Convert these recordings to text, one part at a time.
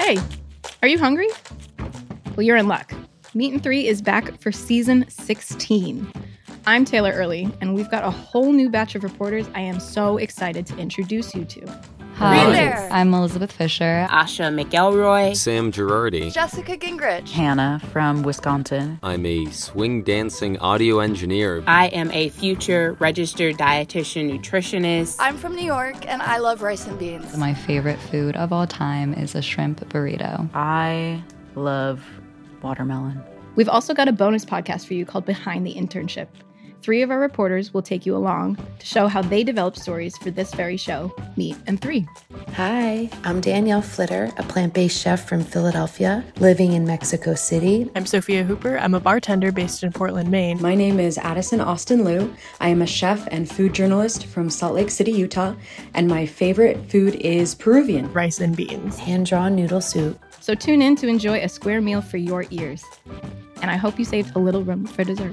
Hey, are you hungry? Well, you're in luck. Meat and Three is back for season 16. I'm Taylor Early, and we've got a whole new batch of reporters I am so excited to introduce you to. Hi, there. I'm Elizabeth Fisher. Asha McElroy. Sam Girardi. Jessica Gingrich. Hannah from Wisconsin. I'm a swing dancing audio engineer. I am a future registered dietitian nutritionist. I'm from New York, and I love rice and beans. My favorite food of all time is a shrimp burrito. I love watermelon. We've also got a bonus podcast for you called Behind the Internship. 3 of our reporters will take you along to show how they developed stories for this very show, Meat and Three. Hi, I'm Danielle Flitter, a plant-based chef from Philadelphia, living in Mexico City. I'm Sophia Hooper. I'm a bartender based in Portland, Maine. My name is Addison Austin Liu. I am a chef and food journalist from Salt Lake City, Utah, and my favorite food is Peruvian. Rice and beans. Hand-drawn noodle soup. So tune in to enjoy a square meal for your ears. And I hope you saved a little room for dessert.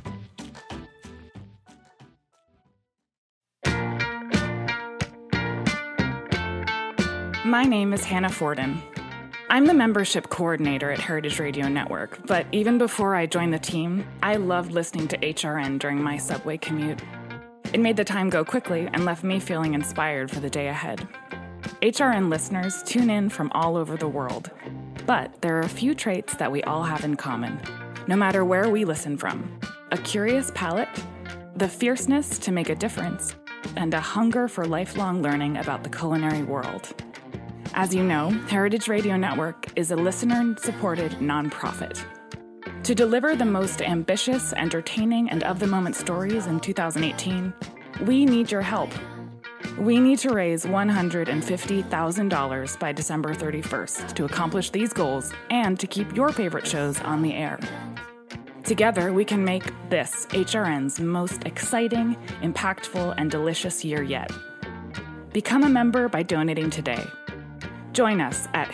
My name is Hannah Forden. I'm the membership coordinator at Heritage Radio Network, but even before I joined the team, I loved listening to HRN during my subway commute. It made the time go quickly and left me feeling inspired for the day ahead. HRN listeners tune in from all over the world, but there are a few traits that we all have in common, no matter where we listen from. A curious palate, the fierceness to make a difference, and a hunger for lifelong learning about the culinary world. As you know, Heritage Radio Network is a listener-supported nonprofit. To deliver the most ambitious, entertaining, and of-the-moment stories in 2018, we need your help. We need to raise $150,000 by December 31st to accomplish these goals and to keep your favorite shows on the air. Together, we can make this HRN's most exciting, impactful, and delicious year yet. Become a member by donating today. Join us at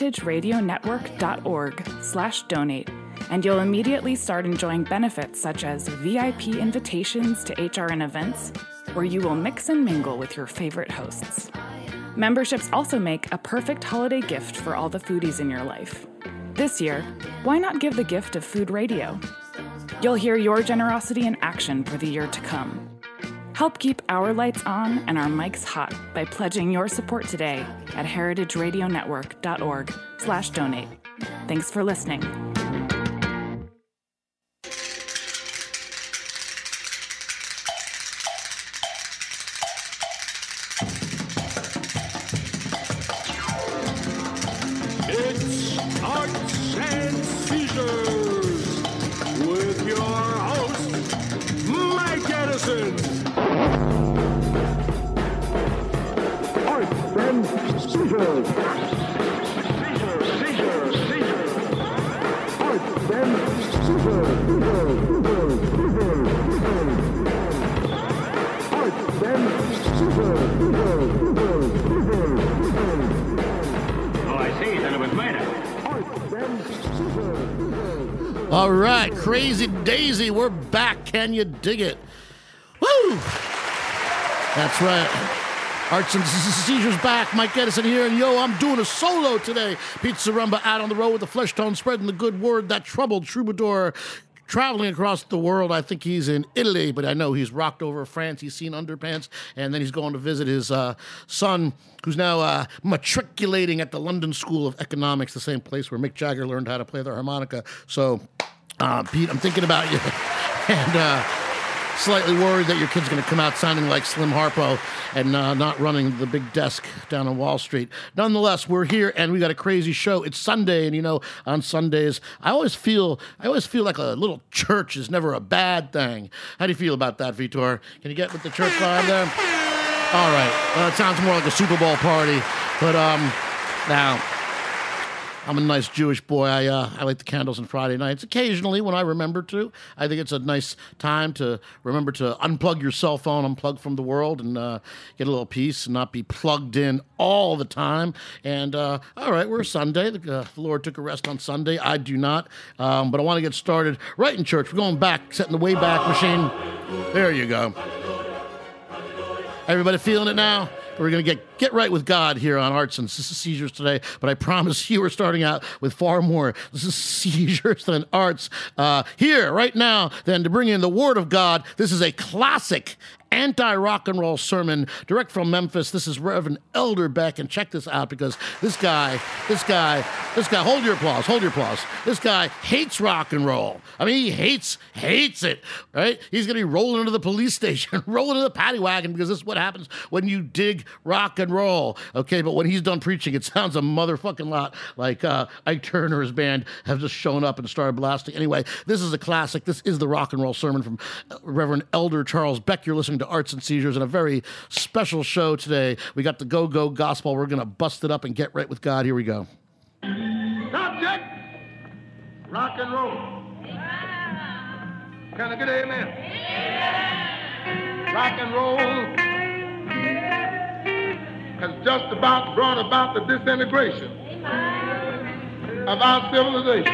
heritageradionetwork.org/donate, and you'll immediately start enjoying benefits such as VIP invitations to HRN events, where you will mix and mingle with your favorite hosts. Memberships also make a perfect holiday gift for all the foodies in your life. This year, why not give the gift of food radio? You'll hear your generosity in action for the year to come. Help keep our lights on and our mics hot by pledging your support today at heritageradionetwork.org/donate. Thanks for listening. It's Arts and Seizures with your host, Mike Edison. Arts and Seizures. Arts and Seizures. Arts and Seizures. Oh, I see. Then it was murder. All right, Crazy Daisy, we're back. Can you dig it? Woo! That's right. Arts and Seizures back. Mike Edison here, and yo, I'm doing a solo today. Pete Zaremba out on the road with the flesh tone, spreading the good word. That troubled troubadour traveling across the world. I think he's in Italy, but I know he's rocked over France. He's seen underpants, and then he's going to visit his son, who's now matriculating at the London School of Economics, the same place where Mick Jagger learned how to play the harmonica. So, Pete, I'm thinking about you, and slightly worried that your kid's going to come out sounding like Slim Harpo and not running the big desk down on Wall Street. Nonetheless, we're here and we got a crazy show. It's Sunday, and you know, on Sundays, I always feel like a little church is never a bad thing. How do you feel about that, Vitor? Can you get with the church vibe there? All right. It sounds more like a Super Bowl party, but now, I'm a nice Jewish boy. I light the candles on Friday nights occasionally when I remember to. I think it's a nice time to remember to unplug your cell phone, unplug from the world, and get a little peace and not be plugged in all the time. And all right, we're Sunday. The Lord took a rest on Sunday. I do not. But I want to get started right in church. We're going back, setting the Wayback Machine. There you go. Everybody feeling it now? We're going to get right with God here on Arts and Seizures today, but I promise you we're starting out with far more seizures than arts here right now than to bring in the Word of God. This is a classic anti-rock and roll sermon direct from Memphis. This is Reverend Elder Beck, and check this out because this guy, hold your applause. This guy hates rock and roll. I mean, he hates it, right? He's going to be rolling into the police station, rolling into the paddy wagon because this is what happens when you dig rock and roll, okay? But when he's done preaching, it sounds a motherfucking lot like Ike Turner and his band have just shown up and started blasting. Anyway, this is a classic. This is the rock and roll sermon from Reverend Elder Charles Beck. You're listening to Arts and Seizures and a very special show today. We got the go-go gospel. We're going to bust it up and get right with God. Here we go. Subject, rock and roll. Can I get an amen? Rock and roll has just about brought about the disintegration of our civilization.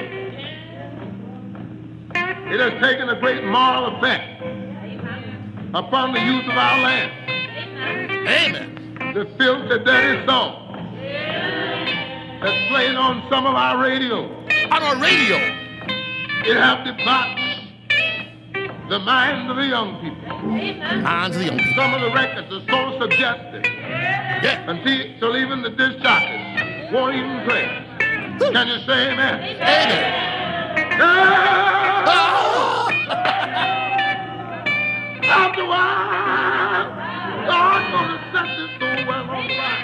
It has taken a great moral effect upon the youth of our land. Amen. The filthy, dirty song that's played on some of our radio. On our radio. It has debauched the minds of the young people. Minds of the young people. Some of the records are so suggestive. Yeah. Until even the disc jockeys won't even play. Can you say amen? Amen. After a while, God's going to set this so well on fire.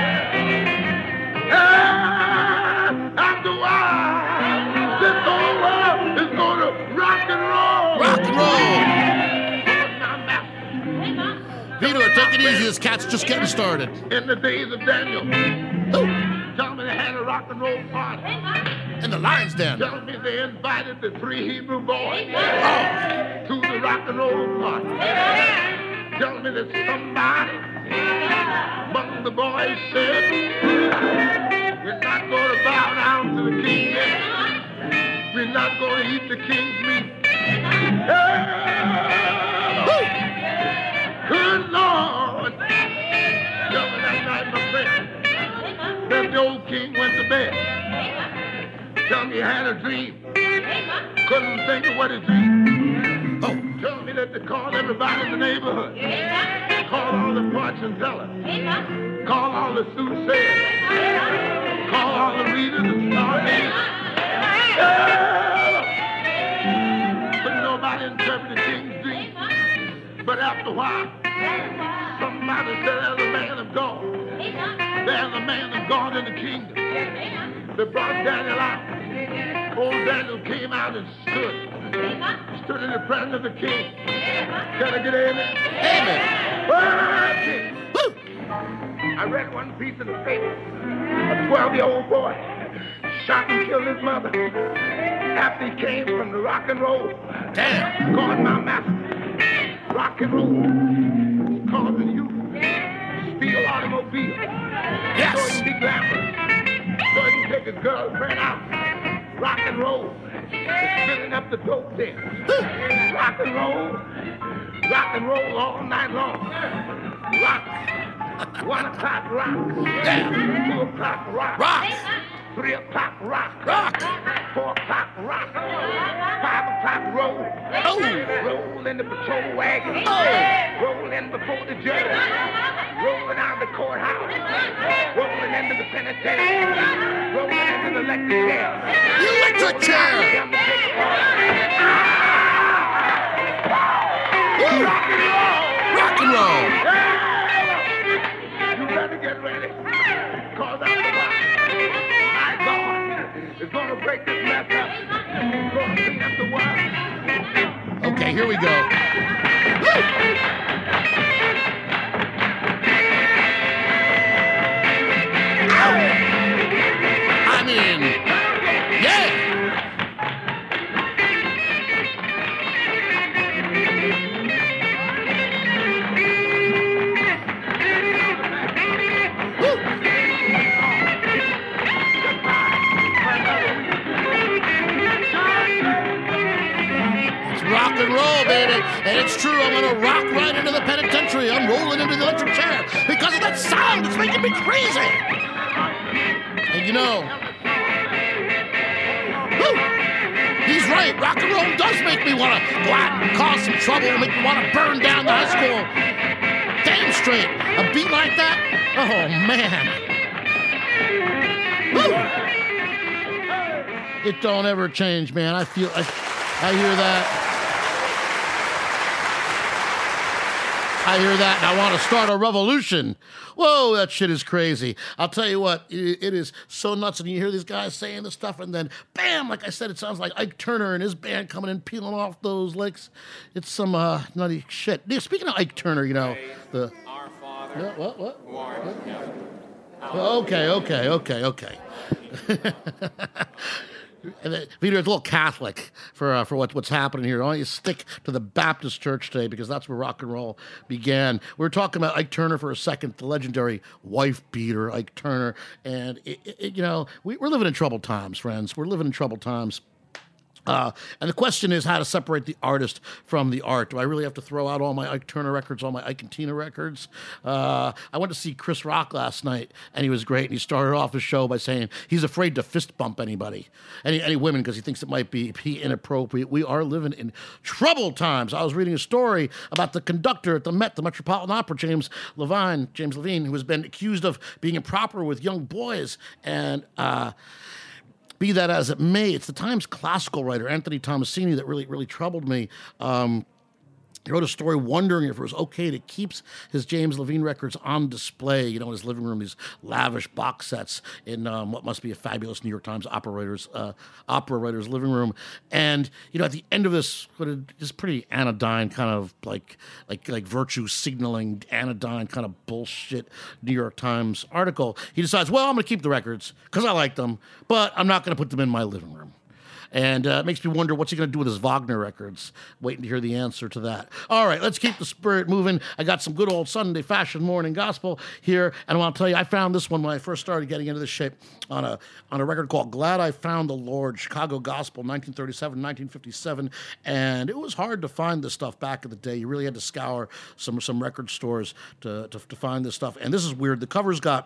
After a while, this whole world is going to rock and roll. Rock and roll. Vito, take it easy. This cat's just getting started. In the days of Daniel, tell me they had a rock and roll party. In the lion's den. Tell me they invited the 3 Hebrew boys to the rock and roll party. Tell me that somebody among the boys said, we're not going to bow down to the king yet. We're not going to eat the king's meat. Good Lord. Tell me that night, my friend, that the old king went to bed. Tell me he had a dream. Couldn't think of what he dreamed. Oh. Tell me that they called everybody in the neighborhood. Call all the fortune tellers. Call all the soothsayers. Call all the readers and stargazers. But nobody interpreted the king's dream. But after a while, somebody said, there's a man of God. There's a man of God in the kingdom. They brought Daniel out. Old Daniel came out and stood in the presence of the king. Can I get amen? Amen. Well, I read one piece in the paper. A 12-year-old boy shot and killed his mother after he came from the rock and roll. Damn. God, my master. Rock and roll is causing you to steal automobiles. Yes. So he can be glamorous. So he can take his girlfriend out. Rock and roll is filling up the dope den. Rock and roll all night long. Rock. 1 o'clock rock. 2 o'clock rock. 3 o'clock rock. 4 o'clock rock. 5 o'clock roll. Roll in the patrol wagon. Roll in before the judge. Rolling out the courthouse. Rolling into the penitentiary. Rolling into the electric chair. Electric chair. Rock and roll. Rock and roll. You better get ready. Cause after a while, my God is going to break this mess up. He's going to clean up the world. Okay, here we go. I mean, yeah. Rock and roll, baby. And it's true, I'm going to rock right into the penitentiary. I'm rolling into the electric chair because of that sound. crazy. And you know, he's right. Rock and roll does make me want to go out and cause some trouble, make me want to burn down the high school. Damn straight. A beat like that? Oh, man. Woo! It don't ever change, man. I hear that. I hear that, and I want to start a revolution. Whoa, that shit is crazy. I'll tell you what, it is so nuts, and you hear these guys saying this stuff, and then, bam, like I said, it sounds like Ike Turner and his band coming in, peeling off those licks. It's some nutty shit. Speaking of Ike Turner, you know, the... Our Father. Yeah, what? What? Okay. And Peter, it's a little Catholic for what's happening here. Why don't you stick to the Baptist church today, because that's where rock and roll began. We were talking about Ike Turner for a second, the legendary wife beater, Ike Turner. And, we're living in troubled times, friends. We're living in troubled times. And the question is how to separate the artist from the art. Do I really have to throw out all my Ike Turner records, all my Ike and Tina records? I went to see Chris Rock last night, and he was great. And he started off his show by saying he's afraid to fist bump anybody, any women, because he thinks it might be inappropriate. We are living in troubled times. I was reading a story about the conductor at the Met, the Metropolitan Opera, James Levine, who has been accused of being improper with young boys. And be that as it may, it's the Times classical writer, Anthony Tomasini, that really, really troubled me. He wrote a story wondering if it was okay to keep his James Levine records on display, in his living room, these lavish box sets in what must be a fabulous New York Times opera writer's living room. And, at the end of this pretty anodyne kind of like virtue signaling, anodyne kind of bullshit New York Times article, he decides, well, I'm going to keep the records because I like them, but I'm not going to put them in my living room. And it makes me wonder what's he going to do with his Wagner records. Waiting to hear the answer to that. All right, let's keep the spirit moving. I got some good old Sunday fashion morning gospel here, and I want to tell you, I found this one when I first started getting into this shit on a record called "Glad I Found the Lord," Chicago Gospel, 1937, 1957, and it was hard to find this stuff back in the day. You really had to scour some record stores to find this stuff. And this is weird. The cover's got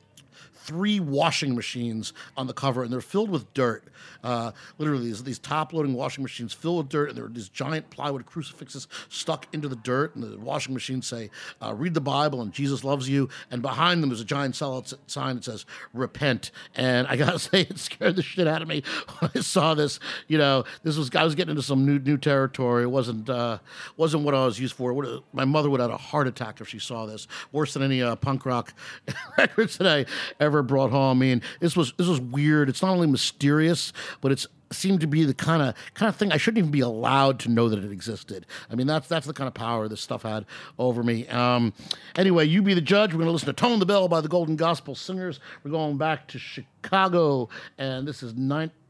3 washing machines on the cover, and they're filled with dirt. Literally, these top-loading washing machines filled with dirt, and there are these giant plywood crucifixes stuck into the dirt, and the washing machines say, read the Bible, and Jesus loves you, and behind them is a giant sign that says, repent. And I gotta say, it scared the shit out of me when I saw this. I was getting into some new territory. It wasn't what I was used for. My mother would have had a heart attack if she saw this. Worse than any punk rock records that I ever brought home. I mean, this was weird. It's not only mysterious, but it seemed to be the kind of thing I shouldn't even be allowed to know that it existed. I mean, that's the kind of power this stuff had over me. Anyway, you be the judge. We're going to listen to "Tone the Bell" by the Golden Gospel Singers. We're going back to Chicago, and this is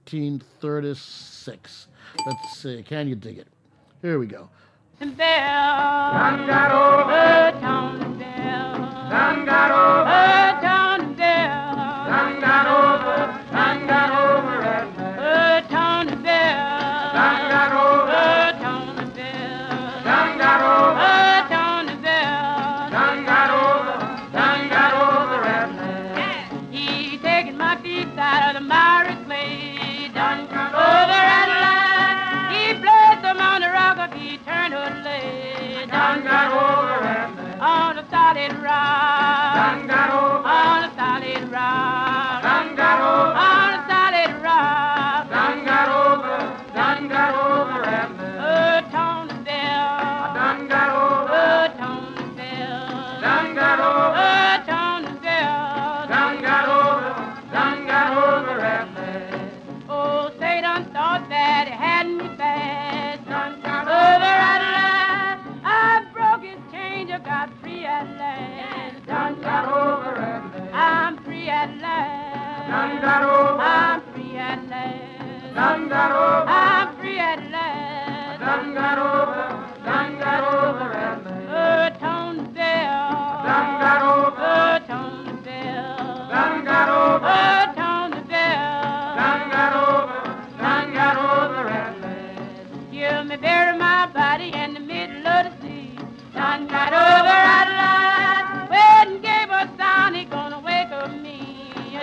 1936. Let's see. Can you dig it? Here we go. Done got over, Tone Bell. Done got over, Tone Bell. Done got over, at last. Tone Bell. Done got over, Tone Bell. Done got over, Tone Bell. Done got over, at last. He taking my feet out of the miry clay. Done got over, at last. He placed them on the rock of eternal lay. Done got over, at last. On a solid rock. Done got over. On a solid rock. Done got over. On a solid rock. Done got over. Done got over, at last. Tone Bell. Done got over. Tone Bell. Done got over. Tone Bell. Done got over. Done got over, at last. Oh, Satan thought that he had me fast. Done got over, at last. I broke his chains, I got free at last. Done got over, at last. I'm free at last. Done got over. I'm free at last. Done got over. I'm free at last. Done got over. Done got over, at last. Tone Bell. Done got over. Tone Bell. Done got over. Tone Bell. Done got over. Done got over, at last. You may bury my body in the middle of the sea. Done got over, at last. When Gabriel sound, he gonna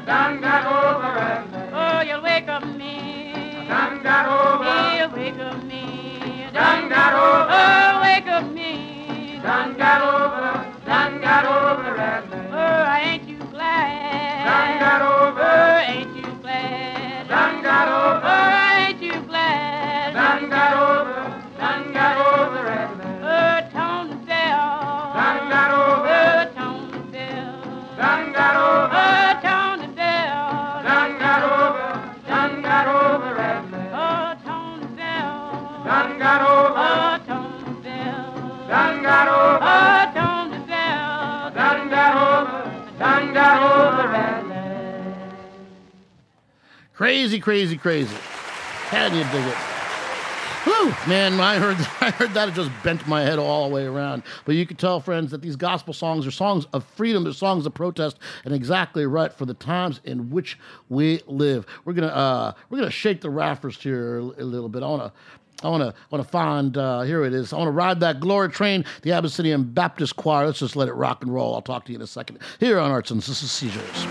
done got over at last. Oh, you'll wake up me. Done got over. You'll wake up me. Done got over. Oh, wake up me. Done got over. Done got over at last. Oh, ain't you glad? Done got over. Oh, ain't you glad? Done got over. Oh, ain't you glad? Done got over. Done got over at last. Oh, Tony Bell. Done got over. Oh, Tony Bell. Done got over. Oh, Tony Bell. Done got over. Done got over at last. Oh, Tony Bell. Done got over. Oh, Tony Bell. Done got over. Oh, Tony Bell. Done got over. Done got over at last. Crazy, crazy, crazy. Can you dig it? Whew, man, when I heard that, it just bent my head all the way around. But you can tell, friends, that these gospel songs are songs of freedom, they're songs of protest, and exactly right for the times in which we live. We're gonna shake the rafters here a little bit. I want to find, here it is. I want to ride that glory train, the Abyssinian Baptist Choir. Let's just let it rock and roll. I'll talk to you in a second. Here on Arts and Seizures.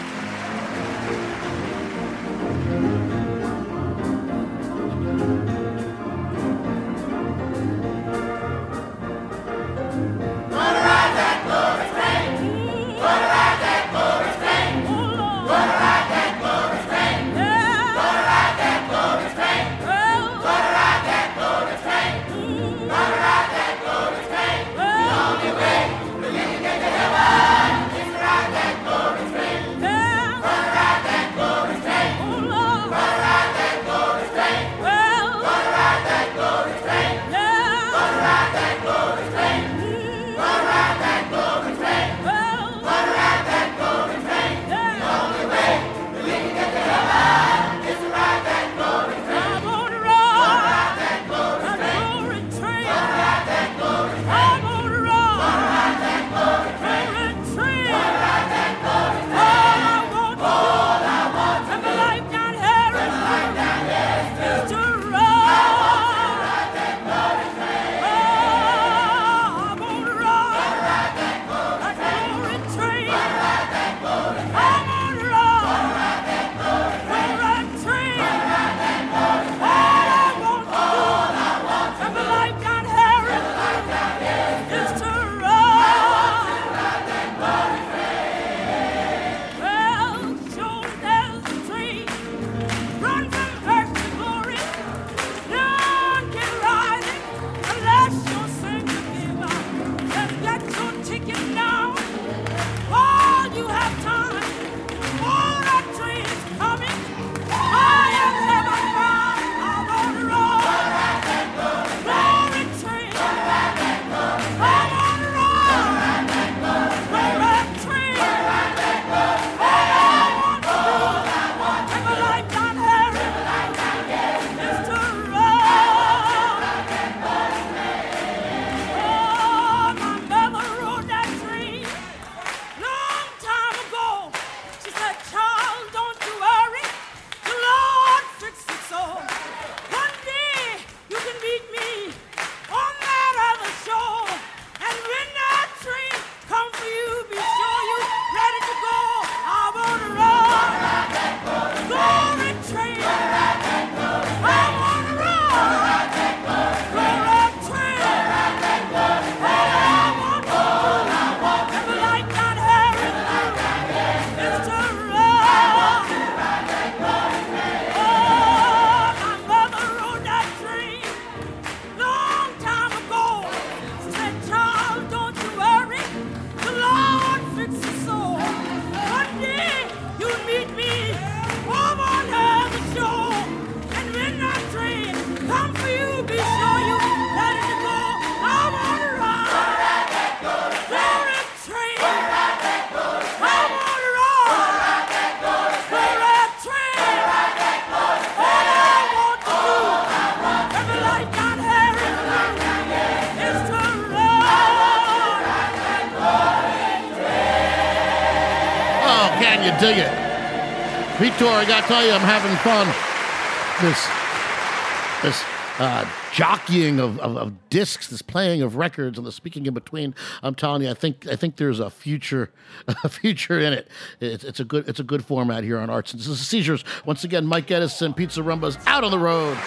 Dig it. Vitor, I gotta tell you, I'm having fun. jockeying of discs, this playing of records, and the speaking in between. I'm telling you, I think there's a future in it. It's a good format here on Arts and Seizures. Once again, Mike Edison, Pizza Rumba's out on the road.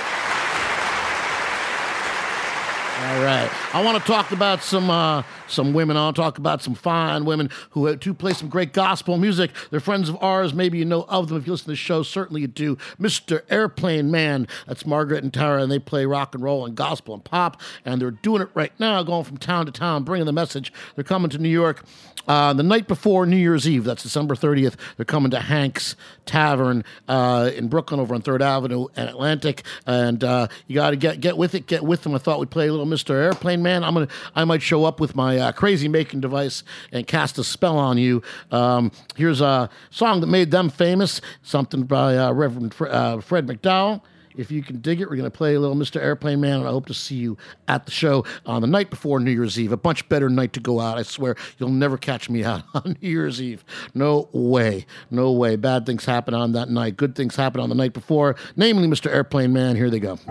All right. I want to talk about some women. I want to talk about some fine women who play some great gospel music. They're friends of ours. Maybe you know of them if you listen to the show. Certainly you do. Mr. Airplane Man. That's Margaret and Tara, and they play rock and roll and gospel and pop, and they're doing it right now, going from town to town, bringing the message. They're coming to New York the night before New Year's Eve. That's December 30th. They're coming to Hank's Tavern in Brooklyn over on 3rd Avenue and Atlantic, and you got to get with it. Get with them. I thought we'd play a little Mr. Airplane Man. I might show up with my crazy making device and cast a spell on you. Here's a song that made them famous, something by Reverend Fred McDowell. If you can dig it, we're going to play a little Mr. Airplane Man, and I hope to see you at the show on the night before New Year's Eve. A much better night to go out. I swear you'll never catch me out on New Year's Eve. No way. No way. Bad things happen on that night. Good things happen on the night before, namely Mr. Airplane Man. Here they go.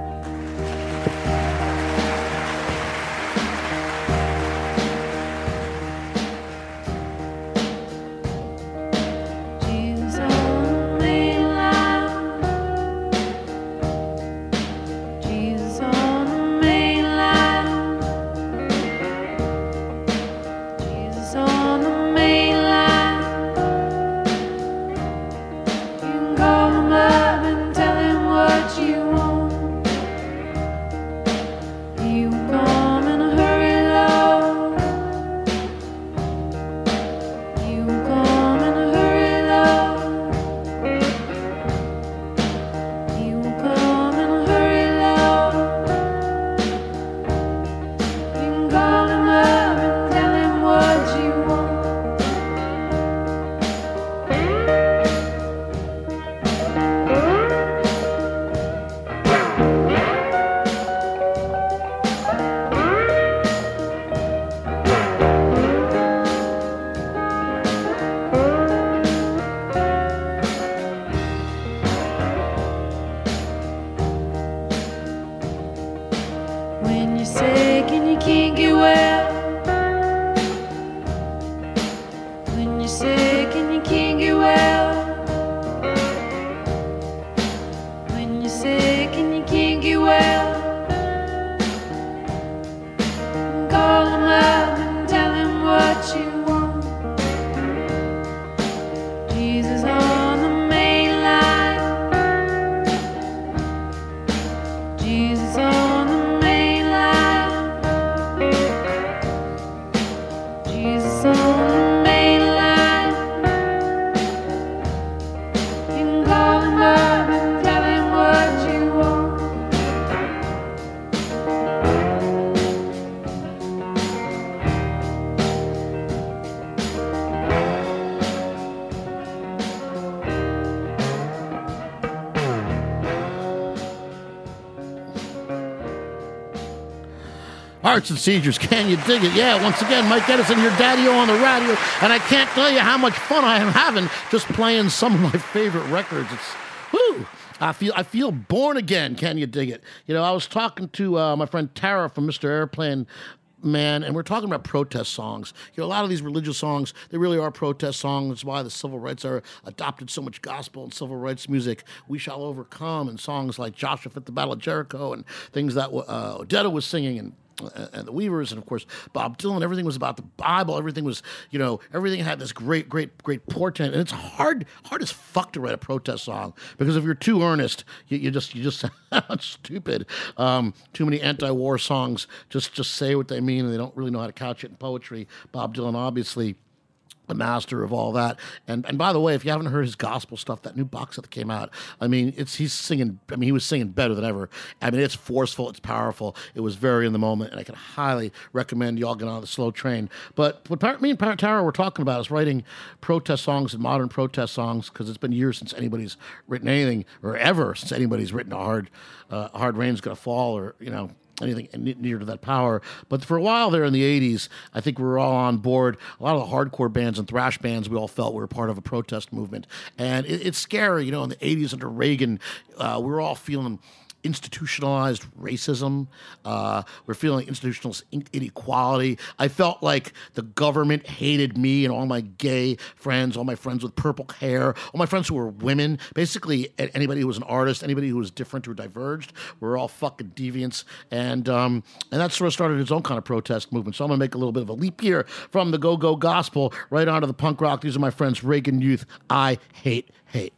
Arts and Seizures, can you dig it? Yeah, once again, Mike Edison, your daddy-o on the radio, and I can't tell you how much fun I am having just playing some of my favorite records. It's, whoo! I feel born again, can you dig it? You know, I was talking to my friend Tara from Mr. Airplane Man, and we're talking about protest songs. You know, a lot of these religious songs, they really are protest songs. That's why the civil rights are adopted so much gospel and civil rights music. We Shall Overcome, and songs like Joshua at the Battle of Jericho, and things that Odetta was singing, and the Weavers, and of course Bob Dylan. Everything was about the Bible. Everything was, you know, everything had this great portent. And it's hard as fuck to write a protest song, because if you're too earnest, you just sound stupid. Too many anti-war songs just say what they mean, and they don't really know how to couch it in poetry. Bob Dylan, obviously a master of all that. And by the way, if you haven't heard his gospel stuff, that new box that came out, I mean, he was singing better than ever. I mean, it's forceful, it's powerful. It was very in the moment, and I can highly recommend you all get on the slow train. But what me and Tara were talking about is writing protest songs and modern protest songs, because it's been years since anybody's written anything, or ever since anybody's written a hard rain's gonna fall, or, you know, anything near to that power. But for a while there in the 80s, I think we were all on board. A lot of the hardcore bands and thrash bands, we all felt we were part of a protest movement. And it's scary, you know, in the 80s under Reagan, we were all feeling institutionalized racism. We're feeling institutional inequality. I felt like the government hated me and all my gay friends, all my friends with purple hair, all my friends who were women. Basically, anybody who was an artist, anybody who was different or diverged, we're all fucking deviants. And that sort of started its own kind of protest movement. So I'm going to make a little bit of a leap here from the go-go gospel right onto the punk rock. These are my friends, Reagan Youth. I hate hate.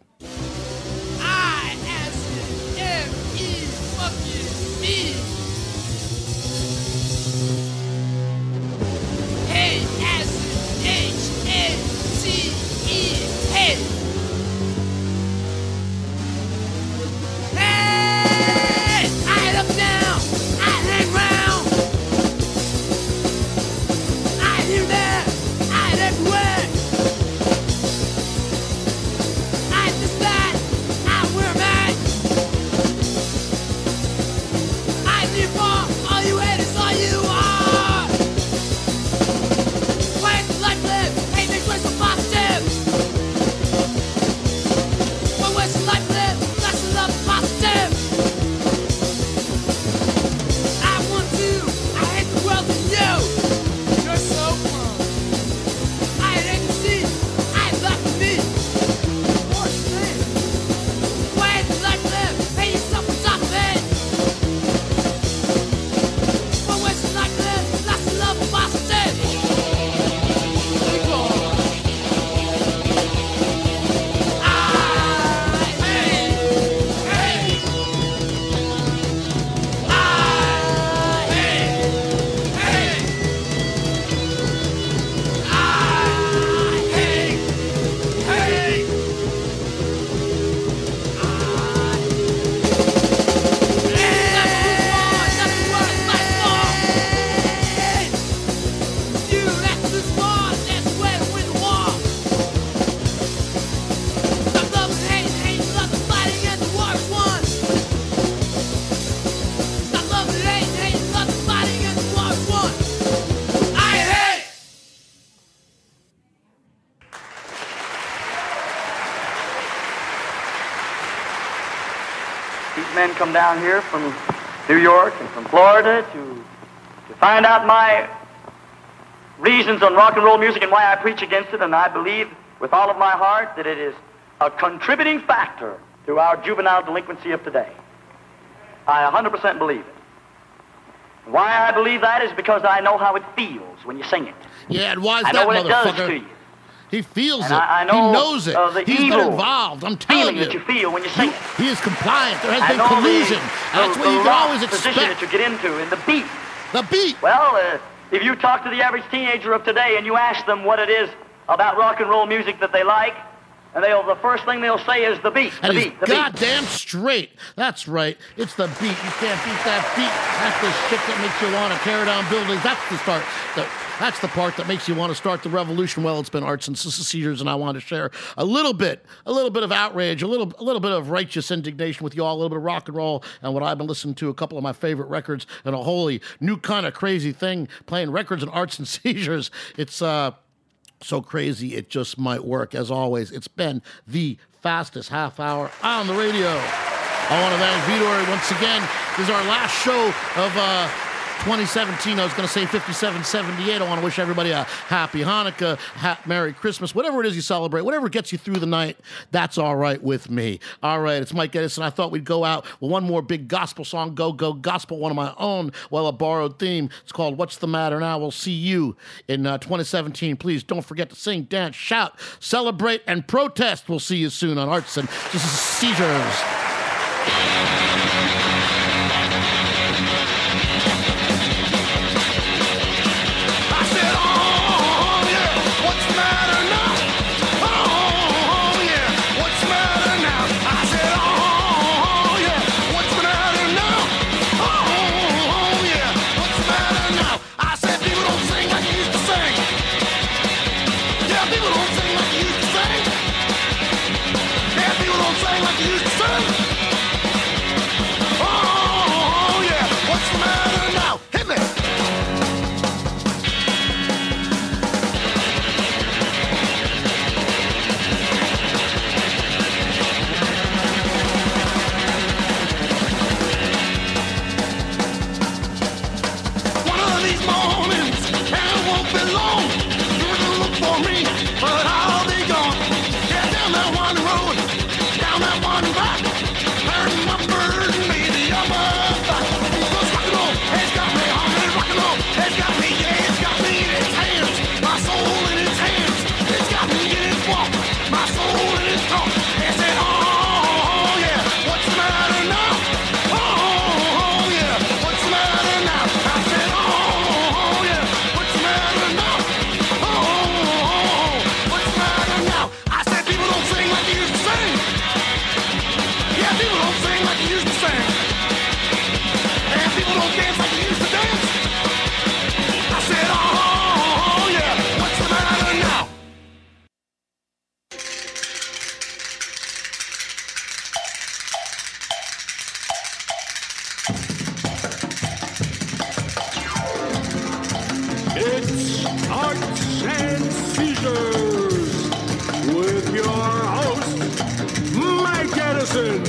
Men come down here from New York and from Florida to find out my reasons on rock and roll music and why I preach against it, and I believe with all of my heart that it is a contributing factor to our juvenile delinquency of today. I 100% believe it. Why I believe that is because I know how it feels when you sing it. Yeah, and why is I that, know what motherfucker? it does to you. He feels And it. I know he knows it. The He's evil been involved. I'm telling feeling that you feel when you sing it. He is compliant. There has I been know collusion. That's what you can always position expect. that you get into, and the beat. The beat. Well, if you talk to the average teenager of today and you ask them what it is about rock and roll music that they like, and the first thing they'll say is the beat. And the he's beat. The goddamn straight. That's right. It's the beat. You can't beat that beat. That's the shit that makes you want to tear down buildings. That's the start. That's the part that makes you want to start the revolution. Well, it's been Arts and Seizures, and I want to share a little bit of outrage, a little bit of righteous indignation with you all, a little bit of rock and roll, and what I've been listening to, a couple of my favorite records, and a wholly new kind of crazy thing, playing records and Arts and Seizures. It's so crazy it just might work. As always, it's been the fastest half hour on the radio. I want to thank Vitor once again. This is our last show of 2017. I was going to say 5778. I want to wish everybody a happy Hanukkah, Merry Christmas, whatever it is you celebrate, whatever gets you through the night, that's all right with me. All right, it's Mike Edison. I thought we'd go out with one more big gospel song, Go Go Gospel, one of my own, well, a borrowed theme. It's called What's the Matter Now? We'll see you in 2017. Please don't forget to sing, dance, shout, celebrate, and protest. We'll see you soon on Arts and Seizures. They said, oh, yeah, what's the matter now? Oh, yeah, what's the matter now? I said, oh, yeah, what's the matter now? Oh, what's the matter now? I said, people don't sing like they used to sing. Yeah, people don't sing like they used to sing. And people don't dance like they used to dance. I said, oh, yeah, what's the matter now? It's Arts and Seizures with your host, Mike Edison.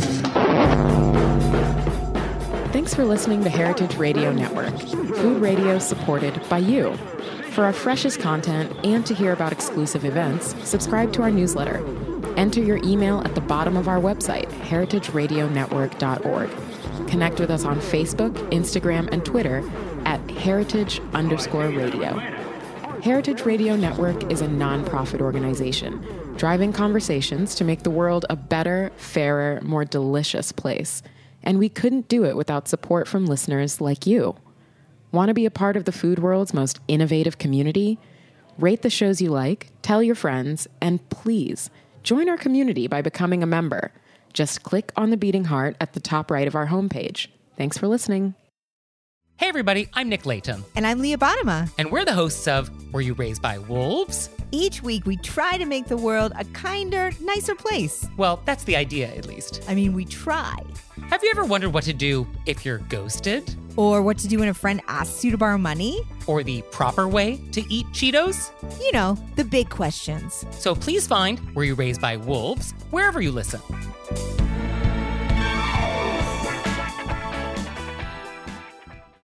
Thanks for listening to Heritage Radio Network, food radio supported by you. For our freshest content and to hear about exclusive events, subscribe to our newsletter. Enter your email at the bottom of our website, heritageradionetwork.org. Connect with us on Facebook, Instagram, and Twitter at heritage_radio. Heritage Radio Network is a nonprofit organization, driving conversations to make the world a better, fairer, more delicious place. And we couldn't do it without support from listeners like you. Want to be a part of the food world's most innovative community? Rate the shows you like, tell your friends, and please join our community by becoming a member. Just click on the beating heart at the top right of our homepage. Thanks for listening. Hey everybody, I'm Nick Layton. And I'm Leah Bottima. And we're the hosts of Were You Raised by Wolves? Each week we try to make the world a kinder, nicer place. Well, that's the idea, at least. I mean, we try. Have you ever wondered what to do if you're ghosted? Or what to do when a friend asks you to borrow money? Or the proper way to eat Cheetos? You know, the big questions. So please find Were You Raised by Wolves wherever you listen.